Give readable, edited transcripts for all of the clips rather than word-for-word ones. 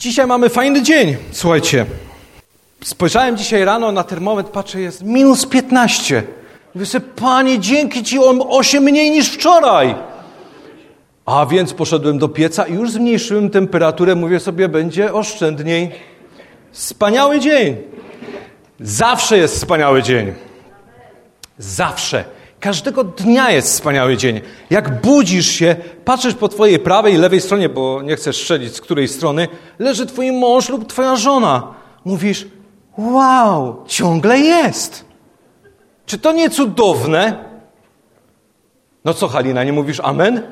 Dzisiaj mamy fajny dzień, słuchajcie. Spojrzałem dzisiaj rano na termometr, patrzę, jest minus 15. Mówię sobie, Panie, dzięki Ci, 8 mniej niż wczoraj. A więc poszedłem do pieca i już zmniejszyłem temperaturę. Mówię sobie, będzie oszczędniej. Wspaniały dzień. Zawsze jest wspaniały dzień. Zawsze. Każdego dnia jest wspaniały dzień. Jak budzisz się, patrzysz po twojej prawej i lewej stronie, bo nie chcesz strzelić z której strony, leży twój mąż lub twoja żona. Mówisz, wow, ciągle jest. Czy to nie cudowne? No co, Halina, nie mówisz amen?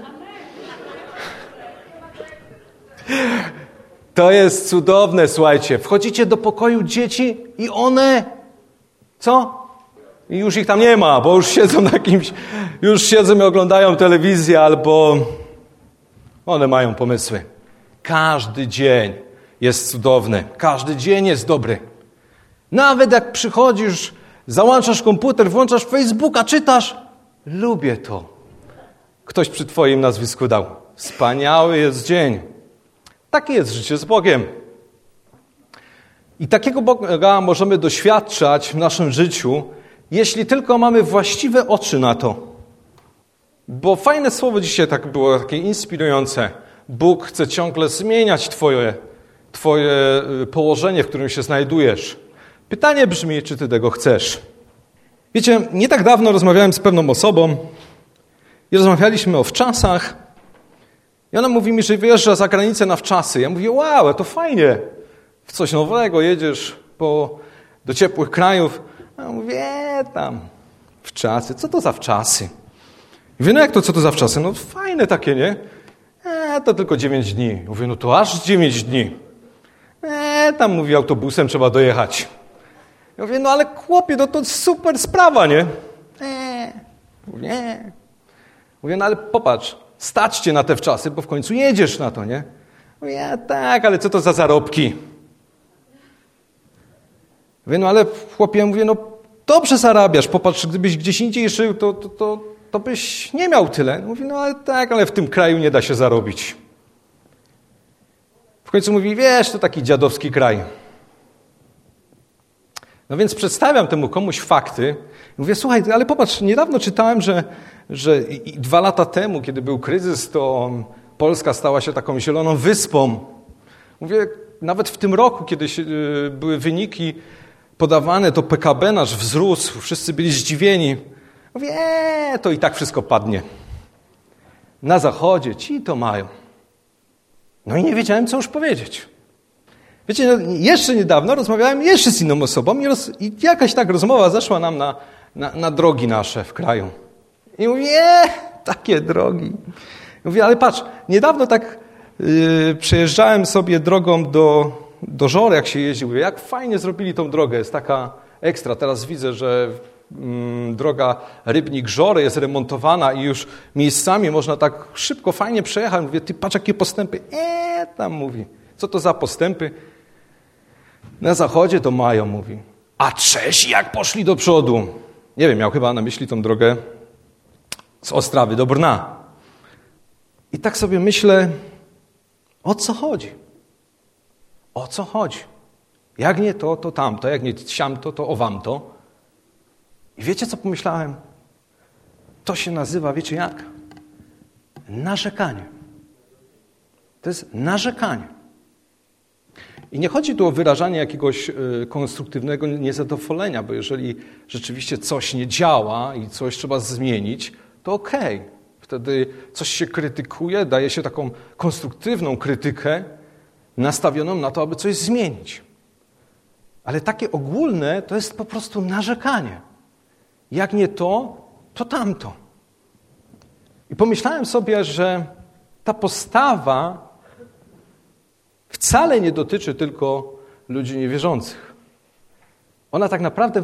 To jest cudowne, słuchajcie. Wchodzicie do pokoju dzieci i one, co? I już ich tam nie ma, bo już siedzą na kimś, już siedzą i oglądają telewizję, albo one mają pomysły. Każdy dzień jest cudowny, każdy dzień jest dobry. Nawet jak przychodzisz, załączasz komputer, włączasz Facebooka, czytasz, lubię to. Ktoś przy twoim nazwisku dał. Wspaniały jest dzień. Takie jest życie z Bogiem. I takiego Boga możemy doświadczać w naszym życiu, jeśli tylko mamy właściwe oczy na to. Bo fajne słowo dzisiaj tak było, takie inspirujące. Bóg chce ciągle zmieniać twoje położenie, w którym się znajdujesz. Pytanie brzmi, czy ty tego chcesz? Wiecie, nie tak dawno rozmawiałem z pewną osobą i rozmawialiśmy o wczasach. I ona mówi mi, że wyjeżdża za granicę na wczasy. Ja mówię, wow, to fajnie. W coś nowego jedziesz do ciepłych krajów. A ja mówię, tam, wczasy. Co to za wczasy? Mówię, no jak to, co to za wczasy? No fajne takie, nie? To tylko 9 dni. Mówię, no to aż 9 dni. Tam, mówi, autobusem trzeba dojechać. Ja mówię, no ale chłopie, no to super sprawa, nie? Nie. Mówię, no ale popatrz, stać cię na te wczasy, bo w końcu jedziesz na to, nie? Mówię, tak, ale co to za zarobki? Mówię, no ale chłopie, mówię, no dobrze zarabiasz, popatrz, gdybyś gdzieś indziej żył, to byś nie miał tyle. Mówi, no ale tak, ale w tym kraju nie da się zarobić. W końcu mówi, wiesz, to taki dziadowski kraj. No więc przedstawiam temu komuś fakty. Mówię, słuchaj, ale popatrz, niedawno czytałem, że 2 lata temu, kiedy był kryzys, to Polska stała się taką zieloną wyspą. Mówię, nawet w tym roku, kiedy były wyniki podawane, to PKB nasz wzrósł, wszyscy byli zdziwieni. Mówię, to i tak wszystko padnie. Na zachodzie ci to mają. No i nie wiedziałem, co już powiedzieć. Wiecie, no, jeszcze niedawno rozmawiałem jeszcze z inną osobą i jakaś tak rozmowa zeszła nam na drogi nasze w kraju. I mówię, takie drogi. Mówię, ale patrz, niedawno tak przejeżdżałem sobie drogą do Żor, jak się jeździł. Mówię, jak fajnie zrobili tą drogę, jest taka ekstra. Teraz widzę, że droga Rybnik-Żory jest remontowana i już miejscami można tak szybko, fajnie przejechać. Mówię, ty patrz, jakie postępy. Tam mówi, co to za postępy? Na zachodzie to mają, mówi. A Czesi jak poszli do przodu. Nie wiem, miał chyba na myśli tą drogę z Ostrawy do Brna. I tak sobie myślę, o co chodzi? O co chodzi? Jak nie to, to tamto. Jak nie siamto, to owamto. I wiecie, co pomyślałem? To się nazywa, wiecie jak? Narzekanie. To jest narzekanie. I nie chodzi tu o wyrażanie jakiegoś konstruktywnego niezadowolenia, bo jeżeli rzeczywiście coś nie działa i coś trzeba zmienić, to okej. Wtedy coś się krytykuje, daje się taką konstruktywną krytykę nastawioną na to, aby coś zmienić. Ale takie ogólne to jest po prostu narzekanie. Jak nie to, to tamto. I pomyślałem sobie, że ta postawa wcale nie dotyczy tylko ludzi niewierzących. Ona tak naprawdę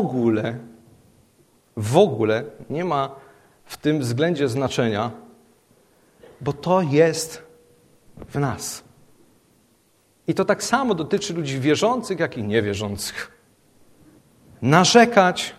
w ogóle nie ma w tym względzie znaczenia, bo to jest w nas. I to tak samo dotyczy ludzi wierzących, jak i niewierzących. Narzekać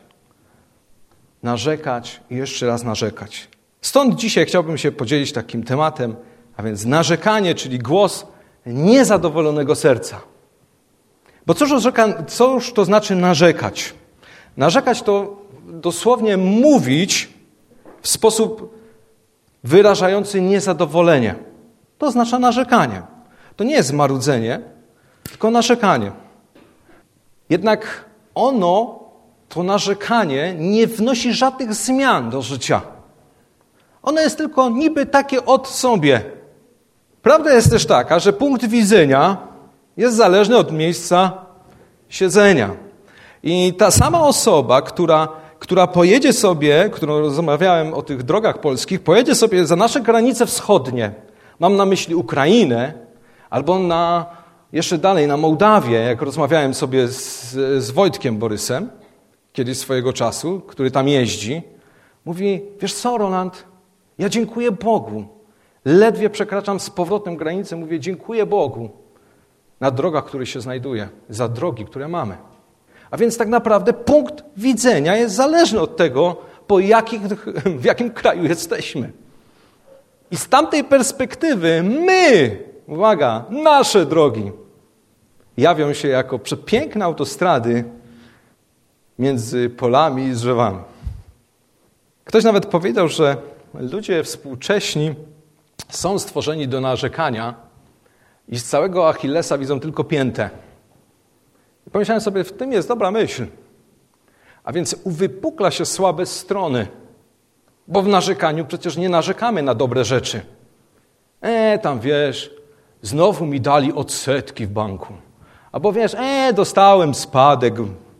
i jeszcze raz narzekać. Stąd dzisiaj chciałbym się podzielić takim tematem, a więc narzekanie, czyli głos niezadowolonego serca. Bo cóż to znaczy narzekać? Narzekać to dosłownie mówić w sposób wyrażający niezadowolenie. To oznacza narzekanie. To nie jest marudzenie, tylko narzekanie. Jednak to narzekanie, nie wnosi żadnych zmian do życia. Ono jest tylko niby takie od sobie. Prawda jest też taka, że punkt widzenia jest zależny od miejsca siedzenia. I ta sama osoba, która pojedzie sobie, którą rozmawiałem o tych drogach polskich, pojedzie sobie za nasze granice wschodnie, mam na myśli Ukrainę, albo jeszcze dalej na Mołdawię, jak rozmawiałem sobie z Wojtkiem Borysem, kiedyś swojego czasu, który tam jeździ, mówi, wiesz co, Roland, ja dziękuję Bogu. Ledwie przekraczam z powrotem granicę, mówię, dziękuję Bogu na drogach, które się znajduje, za drogi, które mamy. A więc tak naprawdę punkt widzenia jest zależny od tego, w jakim kraju jesteśmy. I z tamtej perspektywy nasze drogi jawią się jako przepiękne autostrady między polami i drzewami. Ktoś nawet powiedział, że ludzie współcześni są stworzeni do narzekania i z całego Achillesa widzą tylko piętę. I pomyślałem sobie, w tym jest dobra myśl. A więc uwypukla się słabe strony, bo w narzekaniu przecież nie narzekamy na dobre rzeczy. Tam wiesz, znowu mi dali odsetki w banku. Albo wiesz, dostałem spadek.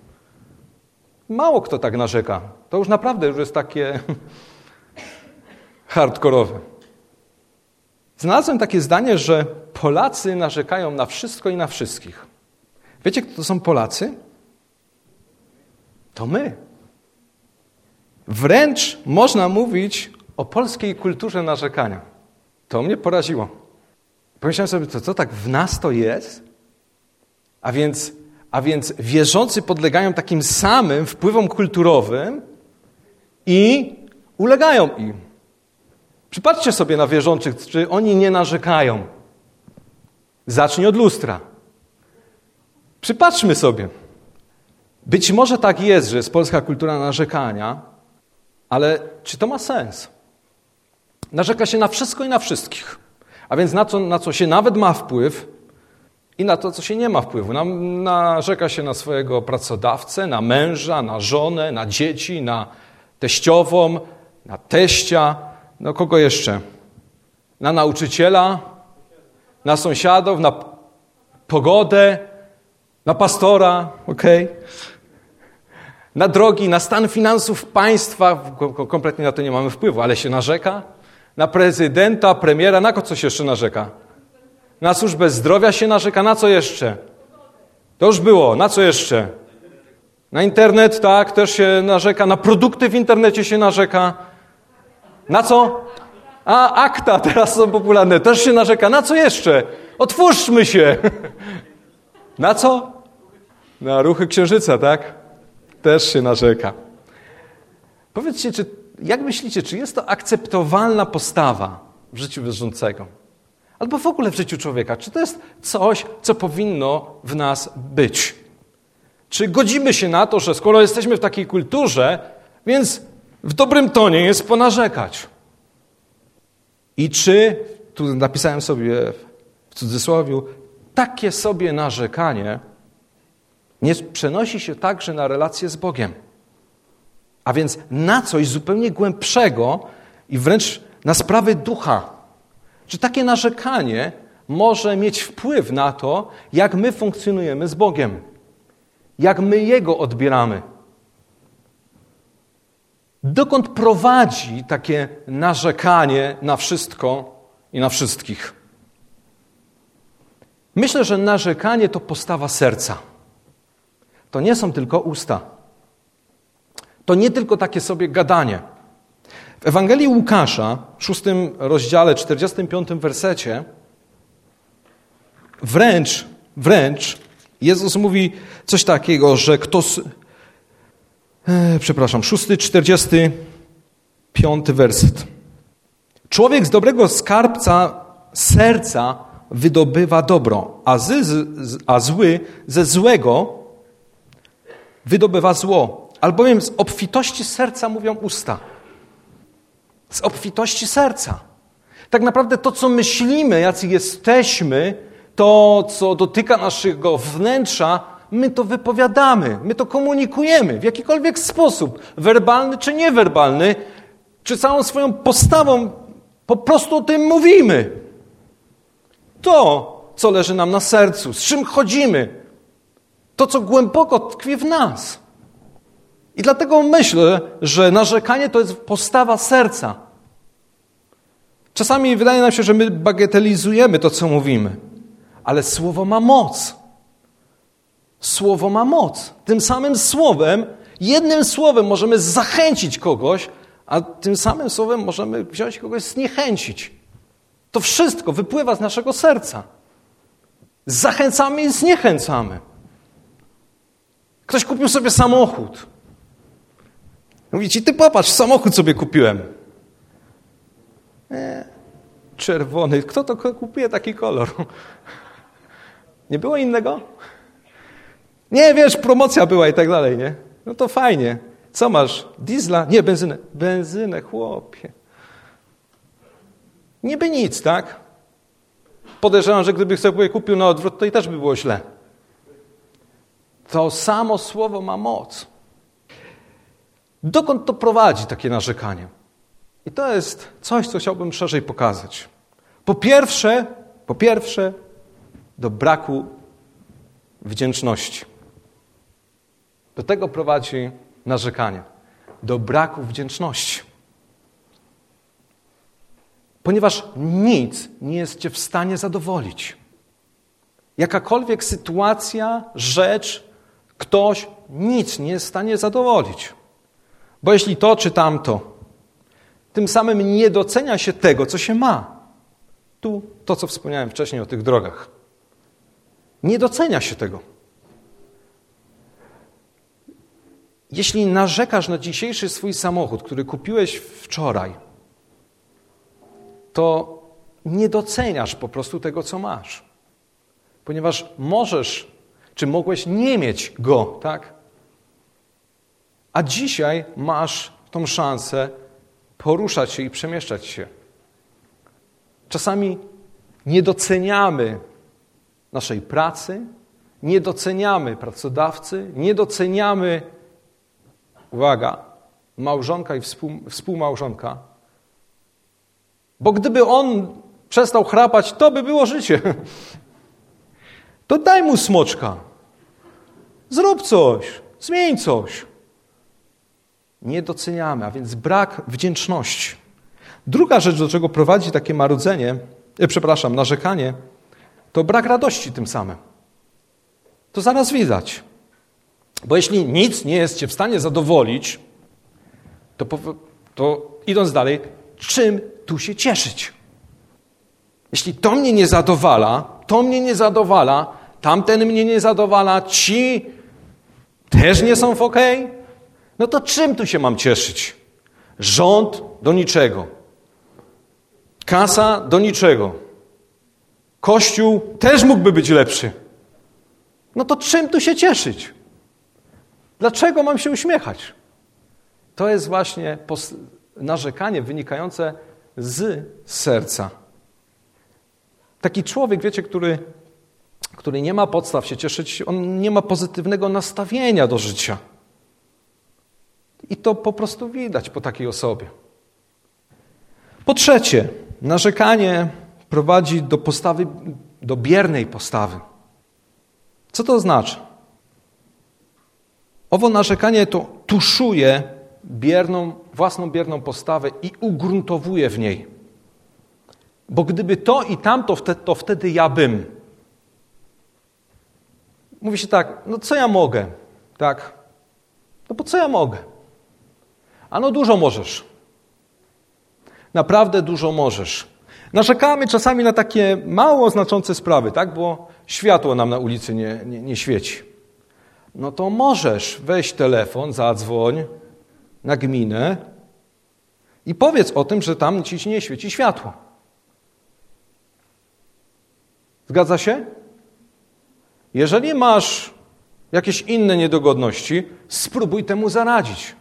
Mało kto tak narzeka. To już naprawdę jest takie hardkorowe. Znalazłem takie zdanie, że Polacy narzekają na wszystko i na wszystkich. Wiecie, kto to są Polacy? To my. Wręcz można mówić o polskiej kulturze narzekania. To mnie poraziło. Pomyślałem sobie, co tak w nas to jest? A więc wierzący podlegają takim samym wpływom kulturowym i ulegają im. Przypatrzcie sobie na wierzących, czy oni nie narzekają. Zacznij od lustra. Przypatrzmy sobie. Być może tak jest, że jest polska kultura narzekania, ale czy to ma sens? Narzeka się na wszystko i na wszystkich. A więc na co się nawet ma wpływ i na to, co się nie ma wpływu. Narzeka się na swojego pracodawcę, na męża, na żonę, na dzieci, na teściową, na teścia, no kogo jeszcze? Na nauczyciela, na sąsiadów, na pogodę, na pastora, na drogi, na stan finansów państwa, kompletnie na to nie mamy wpływu, ale się narzeka. Na prezydenta, premiera, na co się jeszcze narzeka? Na służbę zdrowia się narzeka, na co jeszcze? To już było, na co jeszcze? Na internet, tak, też się narzeka, na produkty w internecie się narzeka. Na co? Akta teraz są popularne, też się narzeka. Na co jeszcze? Otwórzmy się. Na co? Na ruchy księżyca, tak? Też się narzeka. Powiedzcie, jak myślicie, czy jest to akceptowalna postawa w życiu wierzącego? Albo w ogóle w życiu człowieka? Czy to jest coś, co powinno w nas być? Czy godzimy się na to, że skoro jesteśmy w takiej kulturze, więc w dobrym tonie jest ponarzekać? I czy, tu napisałem sobie w cudzysłowiu, takie sobie narzekanie nie przenosi się także na relacje z Bogiem? A więc na coś zupełnie głębszego i wręcz na sprawy ducha. Czy takie narzekanie może mieć wpływ na to, jak my funkcjonujemy z Bogiem? Jak my Jego odbieramy? Dokąd prowadzi takie narzekanie na wszystko i na wszystkich? Myślę, że narzekanie to postawa serca. To nie są tylko usta. To nie tylko takie sobie gadanie. W Ewangelii Łukasza, 6 rozdziale, 45 wersecie, wręcz Jezus mówi coś takiego, że 45 werset. Człowiek z dobrego skarbca serca wydobywa dobro, a zły ze złego wydobywa zło. Albowiem z obfitości serca mówią usta. Z obfitości serca. Tak naprawdę to, co myślimy, jacy jesteśmy, to, co dotyka naszego wnętrza, my to wypowiadamy, my to komunikujemy w jakikolwiek sposób, werbalny czy niewerbalny, czy całą swoją postawą po prostu o tym mówimy. To, co leży nam na sercu, z czym chodzimy, to, co głęboko tkwi w nas. I dlatego myślę, że narzekanie to jest postawa serca. Czasami wydaje nam się, że my bagatelizujemy to, co mówimy, ale słowo ma moc. Słowo ma moc. Tym samym słowem, jednym słowem możemy zachęcić kogoś, a tym samym słowem możemy wziąć kogoś zniechęcić. To wszystko wypływa z naszego serca. Zachęcamy i zniechęcamy. Ktoś kupił sobie samochód. Mówi ci, ty popatrz, samochód sobie kupiłem. Czerwony. Kto to kupuje taki kolor? Nie było innego? Nie, wiesz, promocja była i tak dalej, nie? No to fajnie. Co masz? Diesla? Nie, benzynę. Benzynę, chłopie. Niby nic, tak? Podejrzewam, że gdyby sobie kupił na odwrót, to i też by było źle. To samo słowo ma moc. Dokąd to prowadzi, takie narzekanie? I to jest coś, co chciałbym szerzej pokazać. Po pierwsze, do braku wdzięczności. Do tego prowadzi narzekanie. Do braku wdzięczności. Ponieważ nic nie jest cię w stanie zadowolić. Jakakolwiek sytuacja, rzecz, ktoś, nic nie jest w stanie zadowolić. Bo jeśli to czy tamto, tym samym nie docenia się tego, co się ma. Tu to, co wspomniałem wcześniej o tych drogach. Nie docenia się tego. Jeśli narzekasz na dzisiejszy swój samochód, który kupiłeś wczoraj, to nie doceniasz po prostu tego, co masz. Ponieważ możesz, czy mogłeś nie mieć go, tak? A dzisiaj masz tą szansę poruszać się i przemieszczać się. Czasami nie doceniamy naszej pracy, nie doceniamy pracodawcy, nie doceniamy, uwaga, małżonka i współmałżonka, bo gdyby on przestał chrapać, to by było życie. To daj mu smoczka. Zrób coś, zmień coś. Nie doceniamy, a więc brak wdzięczności. Druga rzecz, do czego prowadzi takie narzekanie, to brak radości tym samym. To zaraz widać. Bo jeśli nic nie jest cię w stanie zadowolić, to idąc dalej, czym tu się cieszyć? Jeśli to mnie nie zadowala, tamten mnie nie zadowala, ci też nie są w okej, no to czym tu się mam cieszyć? Rząd do niczego. Kasa do niczego. Kościół też mógłby być lepszy. No to czym tu się cieszyć? Dlaczego mam się uśmiechać? To jest właśnie narzekanie wynikające z serca. Taki człowiek, wiecie, który nie ma podstaw się cieszyć, on nie ma pozytywnego nastawienia do życia. I to po prostu widać po takiej osobie. Po trzecie, narzekanie prowadzi do biernej postawy. Co to oznacza? Owo narzekanie to tuszuje własną bierną postawę i ugruntowuje w niej. Bo gdyby to i tamto, to wtedy ja bym. Mówi się tak, no co ja mogę? Tak? No bo co ja mogę? Ano dużo możesz. Naprawdę dużo możesz. Narzekamy czasami na takie mało znaczące sprawy, tak? Bo światło nam na ulicy nie świeci. No to możesz weź telefon, zadzwoń na gminę i powiedz o tym, że tam ci nie świeci światło. Zgadza się? Jeżeli masz jakieś inne niedogodności, spróbuj temu zaradzić.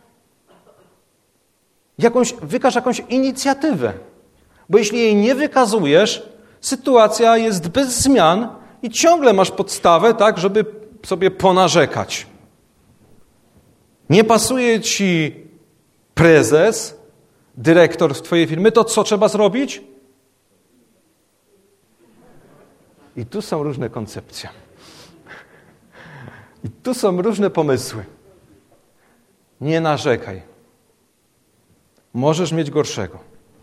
Wykaż jakąś inicjatywę. Bo jeśli jej nie wykazujesz, sytuacja jest bez zmian i ciągle masz podstawę, tak, żeby sobie ponarzekać. Nie pasuje ci prezes, dyrektor w twojej firmy, to co trzeba zrobić? I tu są różne koncepcje. I tu są różne pomysły. Nie narzekaj. Możesz mieć gorszego.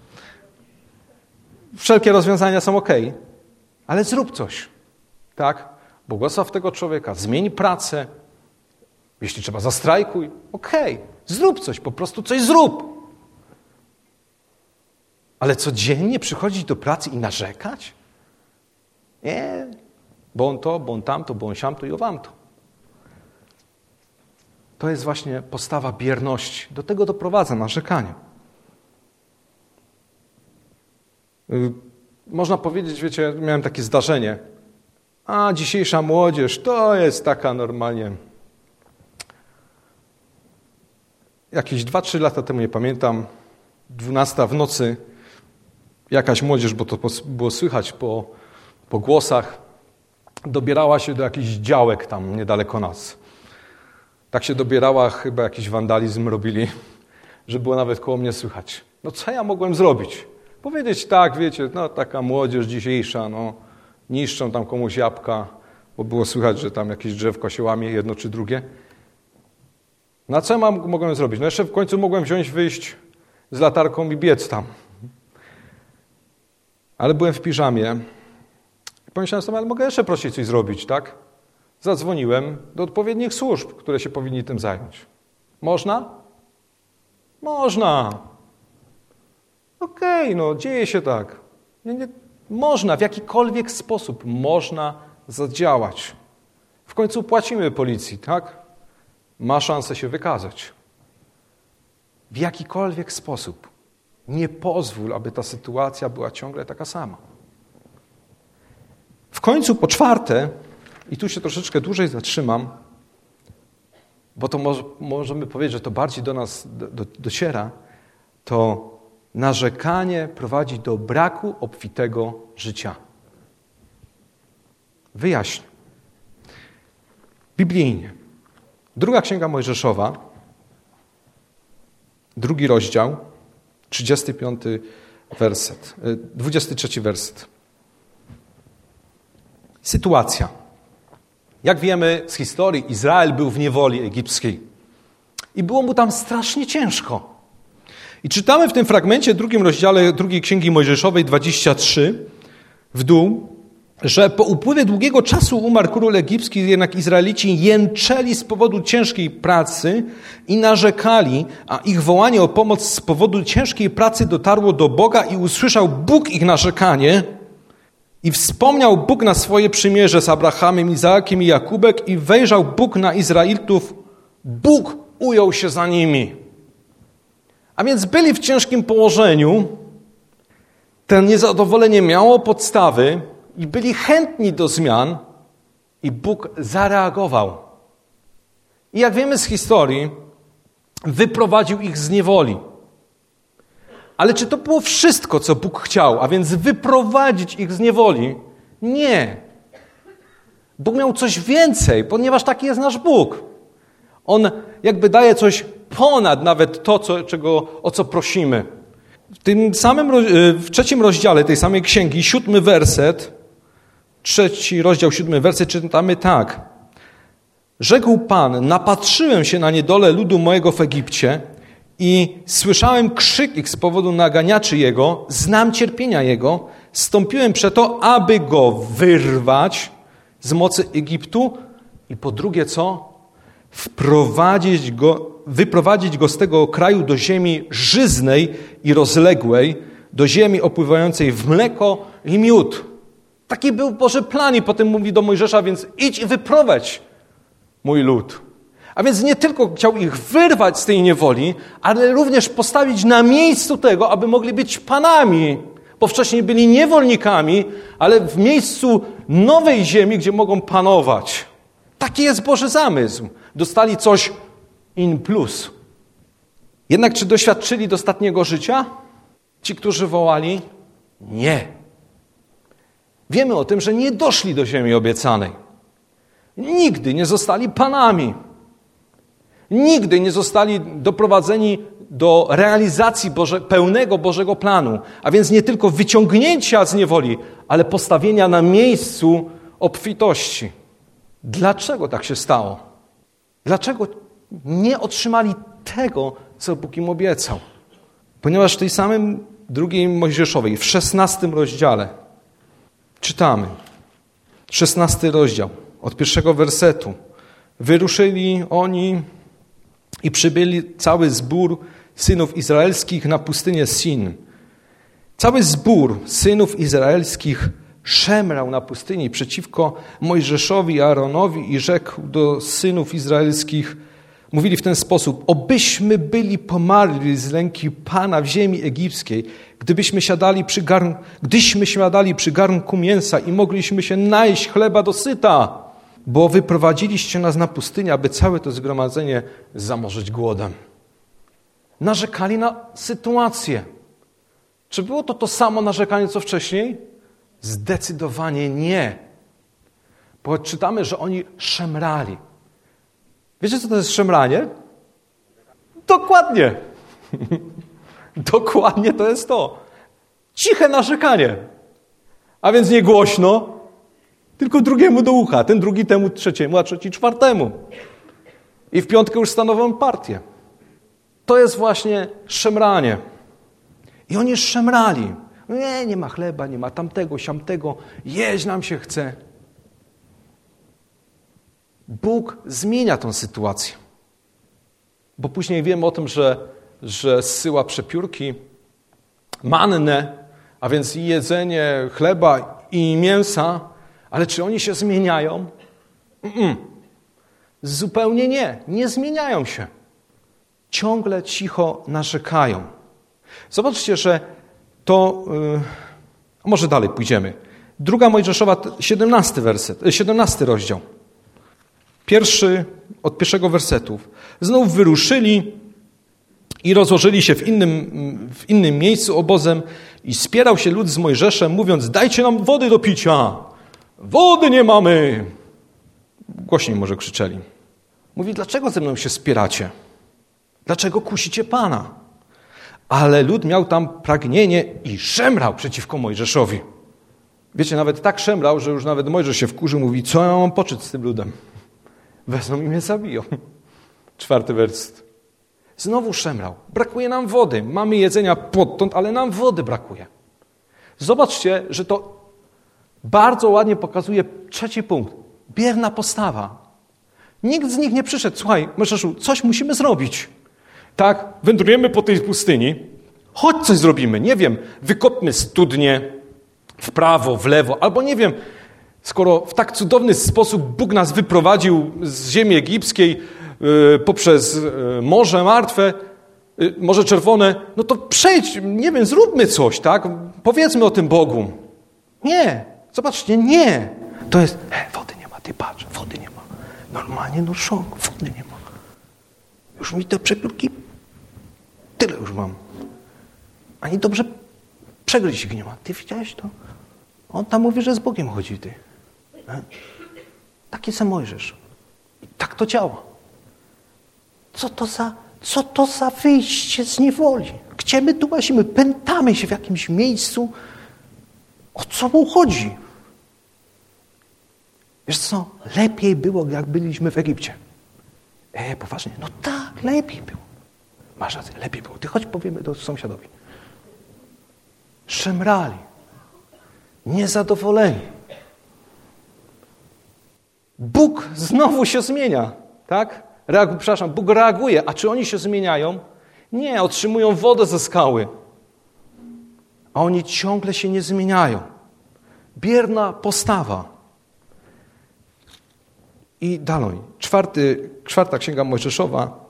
Wszelkie rozwiązania są okej, ale zrób coś. Tak? Błogosław tego człowieka, zmień pracę. Jeśli trzeba, zastrajkuj. Okej, zrób coś, po prostu coś zrób. Ale codziennie przychodzić do pracy i narzekać? Nie, bo on to, bo on tamto, bo on siamto i owamto. To jest właśnie postawa bierności. Do tego doprowadza narzekanie. Można powiedzieć, wiecie, miałem takie zdarzenie. A dzisiejsza młodzież to jest taka normalnie. Jakieś 2-3 lata temu, nie pamiętam, 12 w nocy, jakaś młodzież, bo to było słychać po głosach, dobierała się do jakichś działek tam niedaleko nas. Tak się dobierała, chyba jakiś wandalizm robili, że było nawet koło mnie słychać. No co ja mogłem zrobić? Powiedzieć tak, wiecie, no taka młodzież dzisiejsza, no niszczą tam komuś jabłka, bo było słychać, że tam jakieś drzewko się łamie, jedno czy drugie. No a co ja mogłem zrobić? No jeszcze w końcu mogłem wyjść z latarką i biec tam. Ale byłem w piżamie. Pomyślałem sobie, ale mogę jeszcze prościej coś zrobić, tak? Zadzwoniłem do odpowiednich służb, które się powinni tym zająć. Można? Można. Okej, no dzieje się tak. Można, w jakikolwiek sposób można zadziałać. W końcu płacimy policji, tak? Ma szansę się wykazać. W jakikolwiek sposób. Nie pozwól, aby ta sytuacja była ciągle taka sama. W końcu po czwarte, i tu się troszeczkę dłużej zatrzymam, bo to możemy powiedzieć, że to bardziej do nas dociera, to narzekanie prowadzi do braku obfitego życia. Wyjaśnię. Biblijnie. 2 Księga Mojżeszowa, 2 rozdział, 35 werset, 23 werset. Sytuacja. Jak wiemy z historii, Izrael był w niewoli egipskiej i było mu tam strasznie ciężko. I czytamy w tym fragmencie, 2 rozdziale 2 Księgi Mojżeszowej 23 w dół, że po upływie długiego czasu umarł król egipski, jednak Izraelici jęczeli z powodu ciężkiej pracy i narzekali, a ich wołanie o pomoc z powodu ciężkiej pracy dotarło do Boga i usłyszał Bóg ich narzekanie i wspomniał Bóg na swoje przymierze z Abrahamem, Izaakiem i Jakubek i wejrzał Bóg na Izraelitów. Bóg ujął się za nimi. A więc byli w ciężkim położeniu, to niezadowolenie miało podstawy i byli chętni do zmian i Bóg zareagował. I jak wiemy z historii, wyprowadził ich z niewoli. Ale czy to było wszystko, co Bóg chciał, a więc wyprowadzić ich z niewoli? Nie. Bóg miał coś więcej, ponieważ taki jest nasz Bóg. On jakby daje coś ponad nawet to, o co prosimy. W 3 rozdziale tej samej księgi, 7 werset, 3 rozdział, 7 werset, czytamy tak. Rzekł Pan, napatrzyłem się na niedolę ludu mojego w Egipcie i słyszałem krzyk ich z powodu naganiaczy jego, znam cierpienia jego, zstąpiłem przeto, aby go wyrwać z mocy Egiptu i po drugie co? Wyprowadzić go z tego kraju do ziemi żyznej i rozległej, do ziemi opływającej w mleko i miód. Taki był Boży plan i potem mówi do Mojżesza, więc idź i wyprowadź mój lud. A więc nie tylko chciał ich wyrwać z tej niewoli, ale również postawić na miejscu tego, aby mogli być panami. bo wcześniej byli niewolnikami, ale w miejscu nowej ziemi, gdzie mogą panować. Taki jest Boży zamysł. Dostali coś in plus. Jednak czy doświadczyli dostatniego życia? Ci, którzy wołali? Nie. Wiemy o tym, że nie doszli do ziemi obiecanej. Nigdy nie zostali panami. Nigdy nie zostali doprowadzeni do realizacji pełnego Bożego planu. A więc nie tylko wyciągnięcia z niewoli, ale postawienia na miejscu obfitości. Dlaczego tak się stało? Dlaczego nie otrzymali tego, co Bóg im obiecał? Ponieważ w tej samym drugiej Mojżeszowej, w 16 rozdziale, czytamy, 16 rozdział, od 1 wersetu. Wyruszyli oni i przybyli cały zbór synów izraelskich na pustynię Sin. Cały zbór synów izraelskich szemrał na pustyni przeciwko Mojżeszowi i Aaronowi i rzekł do synów izraelskich, mówili w ten sposób, obyśmy byli pomarli z ręki Pana w ziemi egipskiej, gdyśmy siadali przy garnku mięsa i mogliśmy się najeść chleba dosyta, bo wyprowadziliście nas na pustynię, aby całe to zgromadzenie zamorzyć głodem. Narzekali na sytuację. Czy było to samo narzekanie, co wcześniej? Zdecydowanie nie. Bo czytamy, że oni szemrali. Wiecie, co to jest szemranie? Dokładnie. Dokładnie to jest to. Ciche narzekanie. A więc nie głośno, tylko drugiemu do ucha. Ten drugi temu trzeciemu, a trzeci czwartemu. I w piątkę już stanowią partię. To jest właśnie szemranie. I oni szemrali. Nie ma chleba, nie ma tamtego, siamtego. Jeść nam się chce. Bóg zmienia tę sytuację. Bo później wiemy o tym, że zsyła przepiórki, mannę, a więc i jedzenie chleba i mięsa, ale czy oni się zmieniają? Zupełnie nie. Nie zmieniają się. Ciągle cicho narzekają. Zobaczcie, że to... może dalej pójdziemy. Druga Mojżeszowa, 17 rozdział. Od pierwszego wersetu. Znów wyruszyli i rozłożyli się w innym miejscu obozem i spierał się lud z Mojżeszem, mówiąc, dajcie nam wody do picia. Wody nie mamy. Głośniej może krzyczeli. Mówi, dlaczego ze mną się spieracie? Dlaczego kusicie Pana? Ale lud miał tam pragnienie i szemrał przeciwko Mojżeszowi. Wiecie, nawet tak szemrał, że już nawet Mojżesz się wkurzył, mówi, co ja mam poczyć z tym ludem? Wezmą i mnie zabiją. 4 werset. Znowu szemrał. Brakuje nam wody. Mamy jedzenia podtąd, ale nam wody brakuje. Zobaczcie, że to bardzo ładnie pokazuje trzeci punkt. Bierna postawa. Nikt z nich nie przyszedł. Słuchaj, Mojżeszu, coś musimy zrobić. Tak, wędrujemy po tej pustyni. Chodź coś zrobimy. Nie wiem, wykopmy studnię w prawo, w lewo. Albo nie wiem, skoro w tak cudowny sposób Bóg nas wyprowadził z ziemi egipskiej poprzez Morze Martwe, Morze Czerwone, no to przejdź, nie wiem, zróbmy coś, tak? Powiedzmy o tym Bogu. Nie, zobaczcie, nie. To jest, wody nie ma, ty patrz, wody nie ma. Normalnie noszą, wody nie ma. Już mi te przepiórki, tyle już mam. Ani dobrze przegryźć ich nie ma. Ty widziałeś to? On tam mówi, że z Bogiem chodzi, ty. Taki sam Mojżesz. I tak to działa. Co to za wyjście z niewoli? Gdzie my tu łazimy? Pętamy się w jakimś miejscu. O co mu chodzi? Wiesz co? Lepiej było, jak byliśmy w Egipcie. Poważnie? No tak, lepiej było. Masz rację, lepiej było. Ty chodź, powiemy do sąsiadowi. Szemrali. Niezadowoleni. Bóg znowu się zmienia, tak? Bóg reaguje. A czy oni się zmieniają? Nie, otrzymują wodę ze skały. A oni ciągle się nie zmieniają. Bierna postawa. I dalej. Czwarta Księga Mojżeszowa,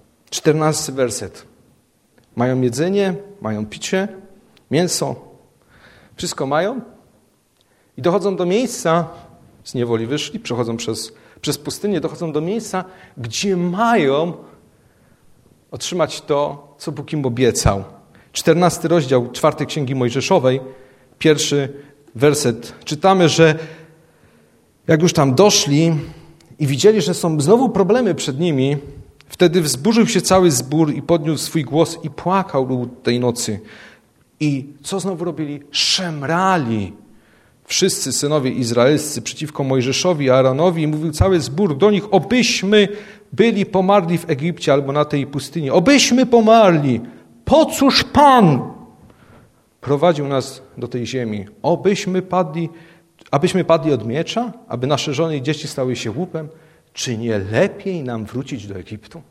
14 werset. Mają jedzenie, mają picie, mięso. Wszystko mają i dochodzą do miejsca, z niewoli wyszli, przechodzą przez pustynię, dochodzą do miejsca, gdzie mają otrzymać to, co Bóg im obiecał. 14 rozdział 4 Księgi Mojżeszowej, 1 werset. Czytamy, że jak już tam doszli i widzieli, że są znowu problemy przed nimi, wtedy wzburzył się cały zbór i podniósł swój głos i płakał tej nocy. I co znowu robili? Szemrali wszyscy synowie izraelscy przeciwko Mojżeszowi i Aaronowi i mówił cały zbór do nich, obyśmy byli pomarli w Egipcie albo na tej pustyni. Obyśmy pomarli. Po cóż Pan prowadził nas do tej ziemi? Abyśmy padli od miecza? Aby nasze żony i dzieci stały się łupem? Czy nie lepiej nam wrócić do Egiptu?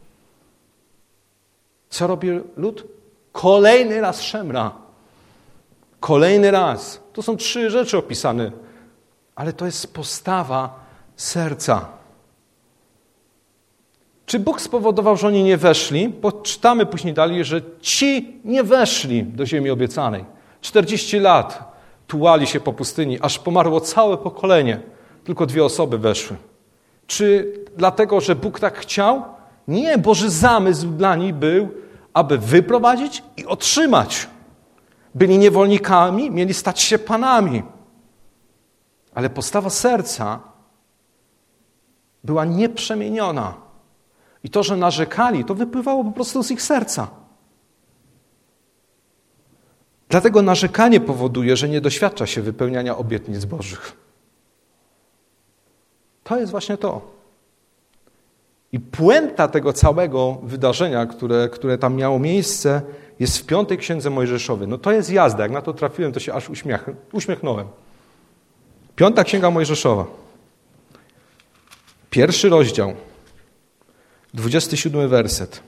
Co robi lud? Kolejny raz szemra. Kolejny raz. To są 3 rzeczy opisane, ale to jest postawa serca. Czy Bóg spowodował, że oni nie weszli? Bo czytamy później dalej, że ci nie weszli do ziemi obiecanej. 40 lat tułali się po pustyni, aż pomarło całe pokolenie. Tylko 2 osoby weszły. Czy dlatego, że Bóg tak chciał? Nie, Boży zamysł dla nich był, aby wyprowadzić i otrzymać. Byli niewolnikami, mieli stać się panami. Ale postawa serca była nieprzemieniona. I to, że narzekali, to wypływało po prostu z ich serca. Dlatego narzekanie powoduje, że nie doświadcza się wypełniania obietnic Bożych. To jest właśnie to. I puenta tego całego wydarzenia, które tam miało miejsce, jest w 5 Księdze Mojżeszowej. No to jest jazda. Jak na to trafiłem, to się aż uśmiechnąłem. 5 Księga Mojżeszowa. 1 rozdział. 27 werset.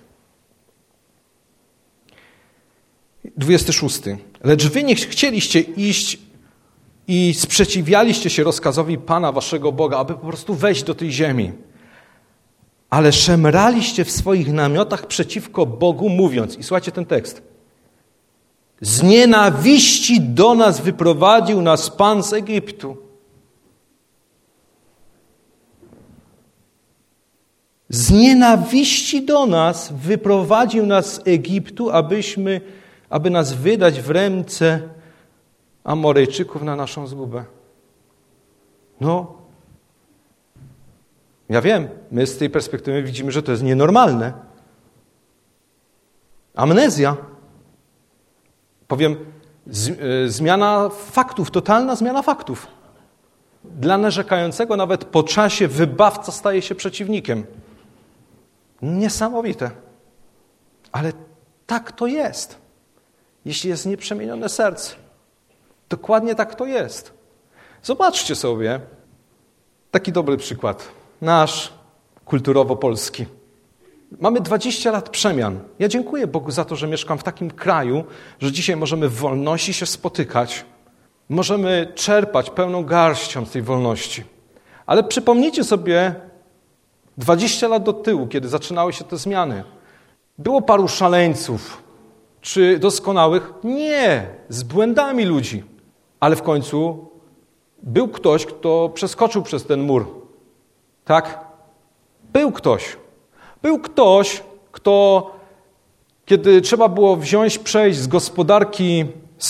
26. Lecz wy nie chcieliście iść i sprzeciwialiście się rozkazowi Pana waszego Boga, aby po prostu wejść do tej ziemi. Ale szemraliście w swoich namiotach przeciwko Bogu, mówiąc, i słuchajcie ten tekst, z nienawiści do nas wyprowadził nas Pan z Egiptu. Z nienawiści do nas wyprowadził nas z Egiptu, aby nas wydać w ręce Amorejczyków na naszą zgubę. No, ja wiem, my z tej perspektywy widzimy, że to jest nienormalne. Amnezja. Powiem, zmiana faktów, totalna zmiana faktów. Dla narzekającego nawet po czasie wybawca staje się przeciwnikiem. Niesamowite. Ale tak to jest, jeśli jest nieprzemienione serce. Dokładnie tak to jest. Zobaczcie sobie taki dobry przykład. Nasz kulturowo-polski. Mamy 20 lat przemian. Ja dziękuję Bogu za to, że mieszkam w takim kraju, że dzisiaj możemy w wolności się spotykać. Możemy czerpać pełną garścią z tej wolności. Ale przypomnijcie sobie 20 lat do tyłu, kiedy zaczynały się te zmiany. Było paru szaleńców. Czy doskonałych? Nie. Z błędami ludzi. Ale w końcu był ktoś, kto przeskoczył przez ten mur. Tak? Był ktoś. Był ktoś, kto, kiedy trzeba było przejść z gospodarki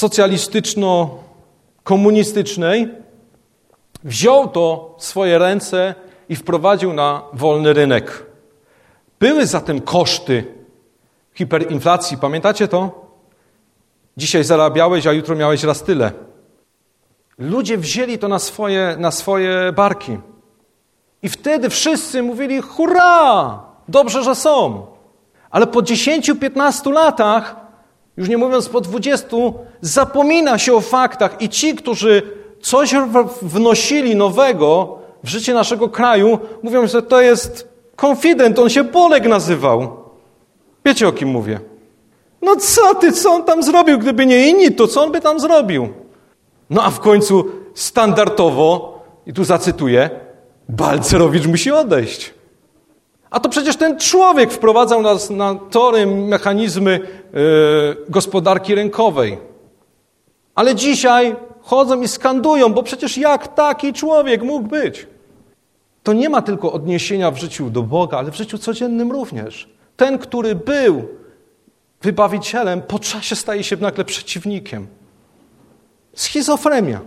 socjalistyczno-komunistycznej, wziął to w swoje ręce i wprowadził na wolny rynek. Były zatem koszty hiperinflacji. Pamiętacie to? Dzisiaj zarabiałeś, a jutro miałeś raz tyle. Ludzie wzięli to na swoje barki. I wtedy wszyscy mówili, hurra, dobrze, że są. Ale po 10-15 latach, już nie mówiąc po 20, zapomina się o faktach i ci, którzy coś wnosili nowego w życie naszego kraju, mówią, że to jest konfident, on się Bolek nazywał. Wiecie, o kim mówię? No co on tam zrobił? Gdyby nie inni, to co on by tam zrobił? No a w końcu standardowo, i tu zacytuję, Balcerowicz musi odejść. A to przecież ten człowiek wprowadzał nas na tory, mechanizmy gospodarki rynkowej. Ale dzisiaj chodzą i skandują, bo przecież jak taki człowiek mógł być? To nie ma tylko odniesienia w życiu do Boga, ale w życiu codziennym również. Ten, który był wybawicielem, po czasie staje się nagle przeciwnikiem. Schizofrenia.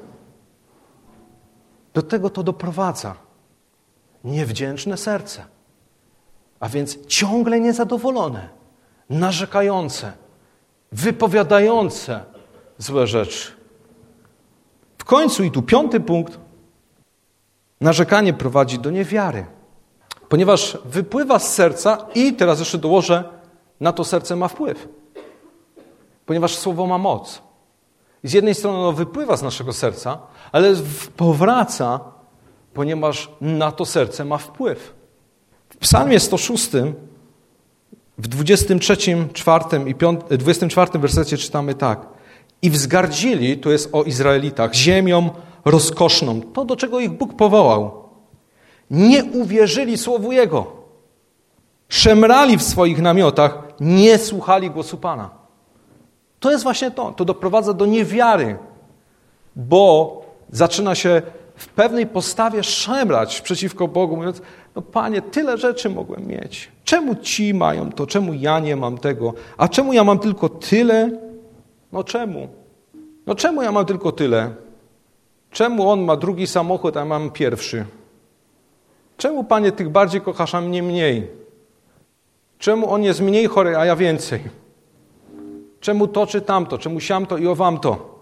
Do tego to doprowadza. Niewdzięczne serce. A więc ciągle niezadowolone, narzekające, wypowiadające złe rzeczy. W końcu, i tu 5. punkt, narzekanie prowadzi do niewiary. Ponieważ wypływa z serca i, teraz jeszcze dołożę, na to serce ma wpływ. Ponieważ słowo ma moc. I z jednej strony ono wypływa z naszego serca, ale powraca, ponieważ na to serce ma wpływ. W Psalmie 106, w 23, 4 i 24 wersecie czytamy tak. I wzgardzili, to jest o Izraelitach, ziemią rozkoszną, to do czego ich Bóg powołał. Nie uwierzyli słowu Jego. Szemrali w swoich namiotach, nie słuchali głosu Pana. To jest właśnie to doprowadza do niewiary, bo zaczyna się w pewnej postawie szemrać przeciwko Bogu, mówiąc, no Panie, tyle rzeczy mogłem mieć. Czemu ci mają to? Czemu ja nie mam tego? A czemu ja mam tylko tyle? No czemu? No czemu ja mam tylko tyle? Czemu on ma drugi samochód, a ja mam pierwszy? Czemu, Panie, tych bardziej kochasz, a mnie mniej? Czemu on jest mniej chory, a ja więcej? Czemu to czy tamto? Czemu siamto i owamto?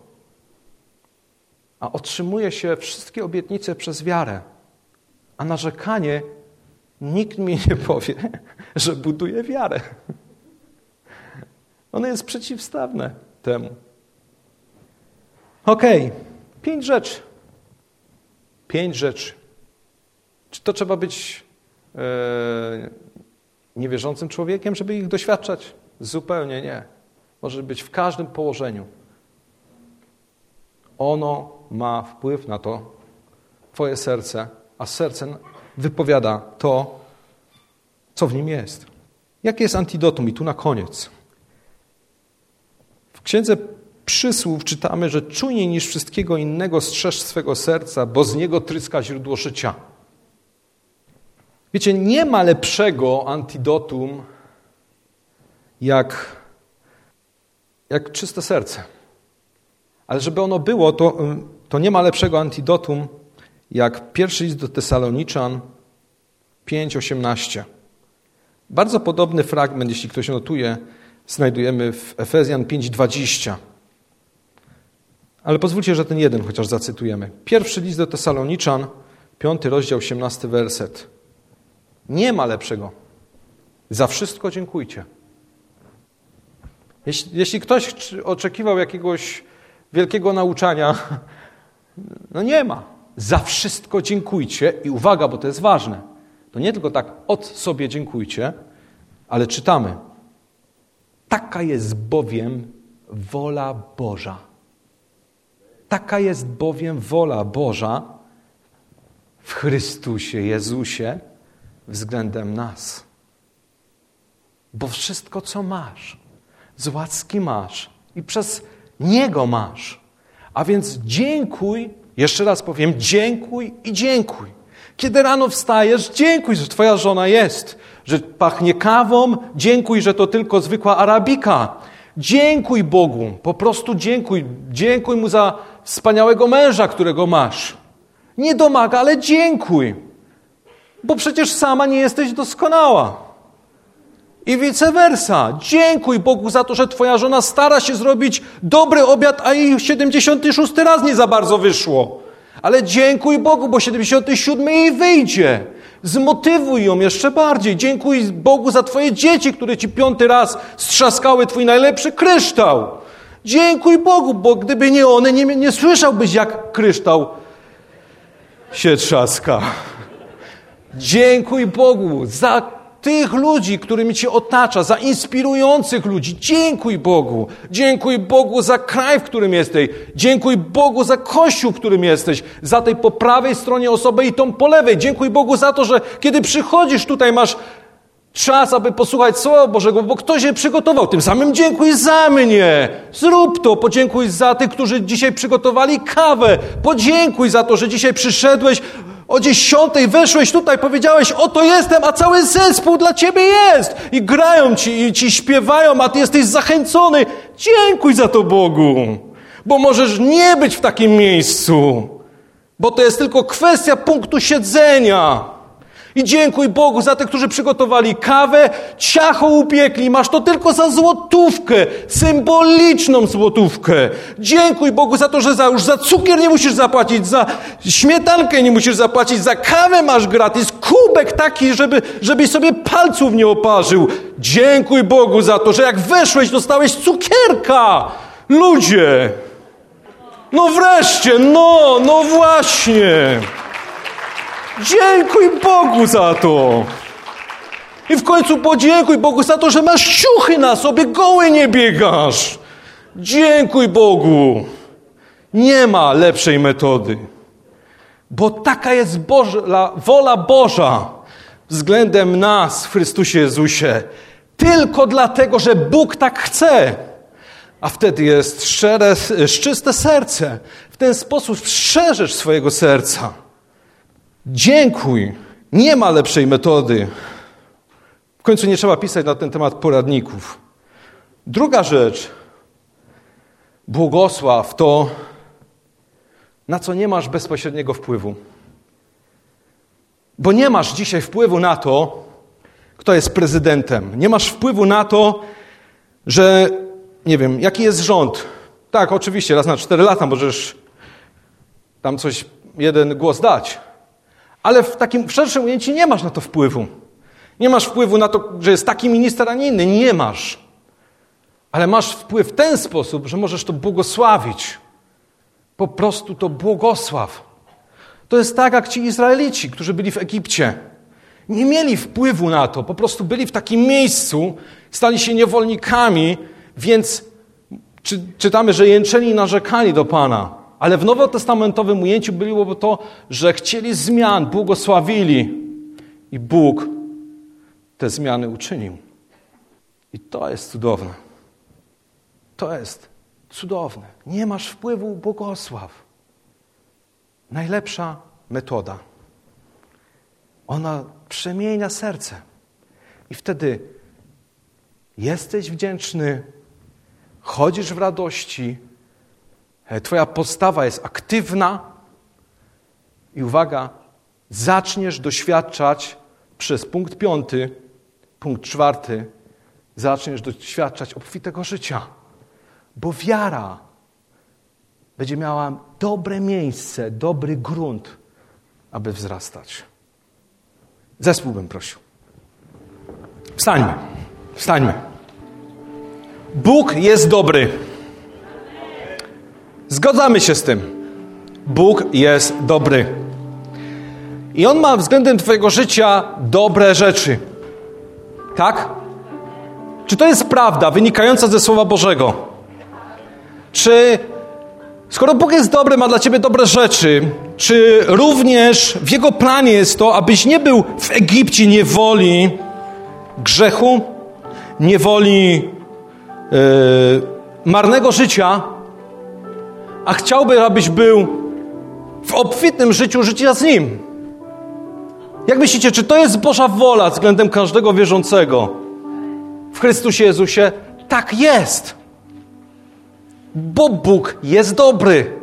A otrzymuje się wszystkie obietnice przez wiarę. A narzekanie nikt mi nie powie, że buduje wiarę. Ono jest przeciwstawne temu. Okej, 5 rzeczy. 5 rzeczy. Czy to trzeba być niewierzącym człowiekiem, żeby ich doświadczać? Zupełnie nie. Może być w każdym położeniu. Ono ma wpływ na to, twoje serce, a serce wypowiada to, co w nim jest. Jakie jest antidotum? I tu na koniec. W Księdze Przysłów czytamy, że czujniej niż wszystkiego innego strzeż swego serca, bo z niego tryska źródło życia. Wiecie, nie ma lepszego antidotum jak czyste serce. Ale żeby ono było, to nie ma lepszego antidotum jak pierwszy list do Tesaloniczan 5:18. Bardzo podobny fragment, jeśli ktoś notuje, znajdujemy w Efezjan 5:20. Ale pozwólcie, że ten jeden chociaż zacytujemy. Pierwszy list do Tesaloniczan, 5 rozdział, 18 werset. Nie ma lepszego. Za wszystko dziękujcie. Jeśli ktoś oczekiwał jakiegoś wielkiego nauczania, no nie ma. Za wszystko dziękujcie i uwaga, bo to jest ważne. To nie tylko tak od sobie dziękujcie, ale czytamy. Taka jest bowiem wola Boża. Taka jest bowiem wola Boża w Chrystusie Jezusie względem nas. Bo wszystko, co masz, z łaski masz i przez Niego masz. A więc dziękuj, jeszcze raz powiem, dziękuj i dziękuj. Kiedy rano wstajesz, dziękuj, że twoja żona jest, że pachnie kawą, dziękuj, że to tylko zwykła arabika. Dziękuj Bogu, po prostu dziękuj. Dziękuj Mu za wspaniałego męża, którego masz. Nie domaga, ale dziękuj. Bo przecież sama nie jesteś doskonała. I vice versa. Dziękuj Bogu za to, że twoja żona stara się zrobić dobry obiad, a jej 76 raz nie za bardzo wyszło. Ale dziękuj Bogu, bo 77 jej wyjdzie. Zmotywuj ją jeszcze bardziej. Dziękuj Bogu za twoje dzieci, które ci 5 raz strzaskały twój najlepszy kryształ. Dziękuj Bogu, bo gdyby nie one, nie słyszałbyś, jak kryształ się trzaska. Dziękuj Bogu za tych ludzi, którymi cię otacza, za inspirujących ludzi. Dziękuj Bogu. Dziękuj Bogu za kraj, w którym jesteś. Dziękuj Bogu za Kościół, w którym jesteś. Za tej po prawej stronie osobę i tą po lewej. Dziękuj Bogu za to, że kiedy przychodzisz tutaj, masz Czas, aby posłuchać Słowa Bożego, bo ktoś je przygotował. Tym samym dziękuj za mnie. Zrób to. Podziękuj za tych, którzy dzisiaj przygotowali kawę. Podziękuj za to, że dzisiaj przyszedłeś o 10:00, weszłeś tutaj, powiedziałeś, oto jestem, a cały zespół dla ciebie jest. I grają ci, i ci śpiewają, a ty jesteś zachęcony. Dziękuj za to Bogu. Bo możesz nie być w takim miejscu. Bo to jest tylko kwestia punktu siedzenia. I dziękuj Bogu za tych, którzy przygotowali kawę, ciacho upiekli. Masz to tylko za złotówkę, symboliczną złotówkę. Dziękuj Bogu za to, że już za cukier nie musisz zapłacić, za śmietankę nie musisz zapłacić, za kawę masz gratis, kubek taki, żebyś sobie palców nie oparzył. Dziękuj Bogu za to, że jak weszłeś, dostałeś cukierka. Ludzie! No wreszcie, no właśnie! Dziękuj Bogu za to. I w końcu podziękuj Bogu za to, że masz ciuchy na sobie, goły nie biegasz. Dziękuj Bogu. Nie ma lepszej metody. Bo taka jest wola Boża względem nas w Chrystusie Jezusie. Tylko dlatego, że Bóg tak chce. A wtedy jest czyste serce. W ten sposób strzeżesz swojego serca. Dziękuj. Nie ma lepszej metody. W końcu nie trzeba pisać na ten temat poradników. Druga rzecz. Błogosław to, na co nie masz bezpośredniego wpływu. Bo nie masz dzisiaj wpływu na to, kto jest prezydentem. Nie masz wpływu na to, że, nie wiem, jaki jest rząd. Tak, oczywiście, raz na 4 lata możesz tam jeden głos dać. Ale w takim szerszym ujęciu nie masz na to wpływu. Nie masz wpływu na to, że jest taki minister, a nie inny. Nie masz. Ale masz wpływ w ten sposób, że możesz to błogosławić. Po prostu to błogosław. To jest tak, jak ci Izraelici, którzy byli w Egipcie. Nie mieli wpływu na to. Po prostu byli w takim miejscu, stali się niewolnikami, więc czytamy, że jęczeli i narzekali do Pana. Ale w nowotestamentowym ujęciu było to, że chcieli zmian, błogosławili i Bóg te zmiany uczynił. I to jest cudowne. To jest cudowne. Nie masz wpływu, błogosław. Najlepsza metoda. Ona przemienia serce. I wtedy jesteś wdzięczny, chodzisz w radości, twoja postawa jest aktywna i uwaga, zaczniesz doświadczać przez punkt 5, punkt 4, zaczniesz doświadczać obfitego życia. Bo wiara będzie miała dobre miejsce, dobry grunt, aby wzrastać. Zespół bym prosił. Wstańmy. Bóg jest dobry. Zgadzamy się z tym. Bóg jest dobry. I On ma względem twojego życia dobre rzeczy. Tak? Czy to jest prawda wynikająca ze Słowa Bożego? Czy skoro Bóg jest dobry, ma dla ciebie dobre rzeczy, czy również w Jego planie jest to, abyś nie był w Egipcie niewoli grzechu, niewoli marnego życia, a chciałby, abyś był w obfitym życiu z Nim? Jak myślicie, czy to jest Boża wola względem każdego wierzącego w Chrystusie Jezusie? Tak jest. Bo Bóg jest dobry.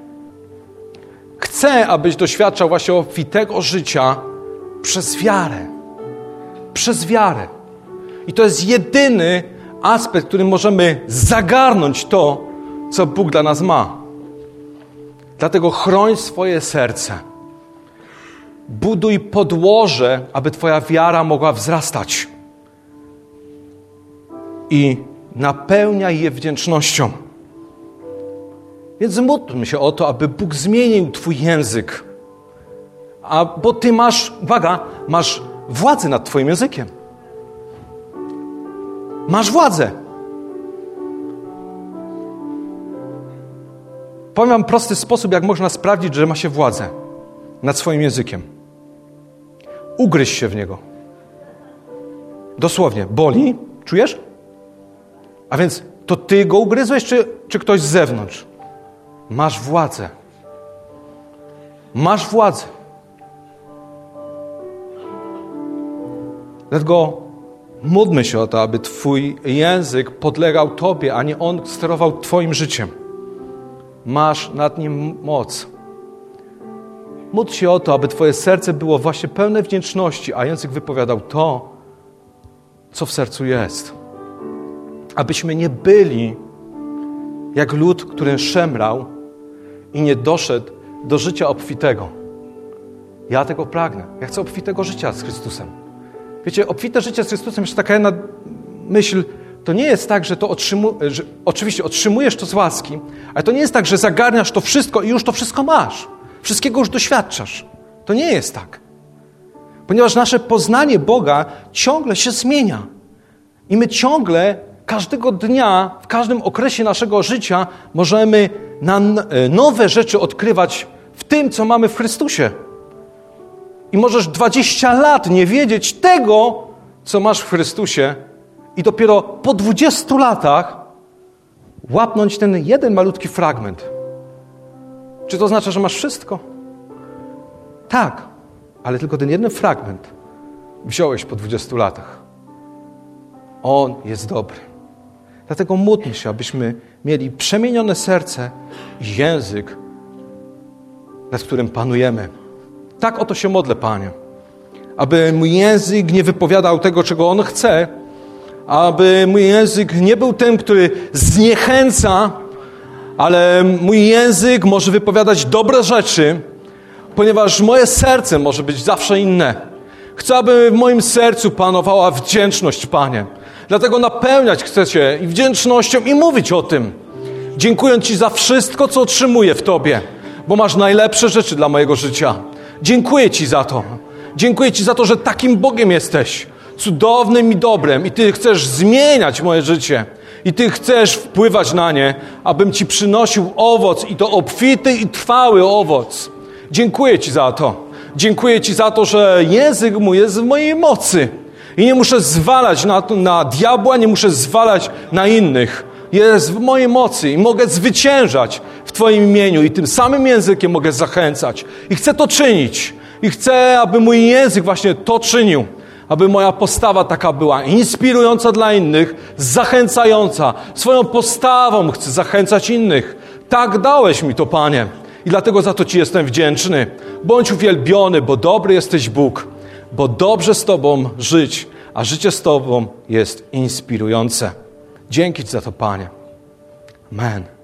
Chce, abyś doświadczał właśnie obfitego życia przez wiarę. Przez wiarę. I to jest jedyny aspekt, którym możemy zagarnąć to, co Bóg dla nas ma. Dlatego chroń swoje serce. Buduj podłoże, aby twoja wiara mogła wzrastać. I napełniaj je wdzięcznością. Więc módlmy się o to, aby Bóg zmienił twój język. Bo ty masz władzę nad twoim językiem. Masz władzę. Powiem wam prosty sposób, jak można sprawdzić, że ma się władzę nad swoim językiem. Ugryź się w niego. Dosłownie. Boli? Czujesz? A więc to ty go ugryzłeś, czy ktoś z zewnątrz? Masz władzę. Masz władzę. Dlatego módlmy się o to, aby twój język podlegał tobie, a nie on sterował twoim życiem. Masz nad nim moc. Módl się o to, aby twoje serce było właśnie pełne wdzięczności, a język wypowiadał to, co w sercu jest. Abyśmy nie byli jak lud, który szemrał i nie doszedł do życia obfitego. Ja tego pragnę. Ja chcę obfitego życia z Chrystusem. Wiecie, obfite życie z Chrystusem, jeszcze taka jedna myśl, to nie jest tak, że to oczywiście otrzymujesz to z łaski, ale to nie jest tak, że zagarniasz to wszystko i już to wszystko masz. Wszystkiego już doświadczasz. To nie jest tak. Ponieważ nasze poznanie Boga ciągle się zmienia. I my ciągle, każdego dnia, w każdym okresie naszego życia możemy nowe rzeczy odkrywać w tym, co mamy w Chrystusie. I możesz 20 lat nie wiedzieć tego, co masz w Chrystusie i dopiero po 20 latach łapnąć ten jeden malutki fragment. Czy to oznacza, że masz wszystko? Tak, ale tylko ten jeden fragment wziąłeś po 20 latach. On jest dobry. Dlatego módlmy się, abyśmy mieli przemienione serce i język, nad którym panujemy. Tak oto się modlę, Panie. Aby mój język nie wypowiadał tego, czego On chce, aby mój język nie był tym, który zniechęca, ale mój język może wypowiadać dobre rzeczy, ponieważ moje serce może być zawsze inne. Chcę, aby w moim sercu panowała wdzięczność, Panie. Dlatego napełniać chcę Cię i wdzięcznością i mówić o tym. Dziękuję Ci za wszystko, co otrzymuję w Tobie, bo masz najlepsze rzeczy dla mojego życia. Dziękuję Ci za to. Dziękuję Ci za to, że takim Bogiem jesteś. Cudownym i dobrym. I Ty chcesz zmieniać moje życie. I Ty chcesz wpływać na nie, abym Ci przynosił owoc i to obfity i trwały owoc. Dziękuję Ci za to. Dziękuję Ci za to, że język mój jest w mojej mocy. I nie muszę zwalać na diabła, nie muszę zwalać na innych. Jest w mojej mocy i mogę zwyciężać w Twoim imieniu i tym samym językiem mogę zachęcać. I chcę to czynić. I chcę, aby mój język właśnie to czynił. Aby moja postawa taka była inspirująca dla innych, zachęcająca. Swoją postawą chcę zachęcać innych. Tak dałeś mi to, Panie. I dlatego za to Ci jestem wdzięczny. Bądź uwielbiony, bo dobry jesteś Bóg. Bo dobrze z Tobą żyć, a życie z Tobą jest inspirujące. Dzięki Ci za to, Panie. Amen.